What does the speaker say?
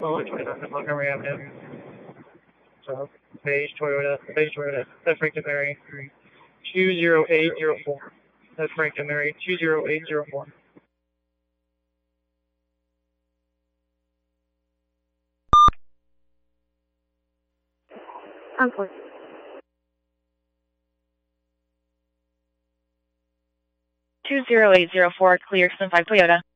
12 Toyota, Montgomery Avenue. So, beige Toyota, that's Frank and Mary, 20804. That's Frank and Mary, 20804. Encore. 20804, clear, 5 Toyota.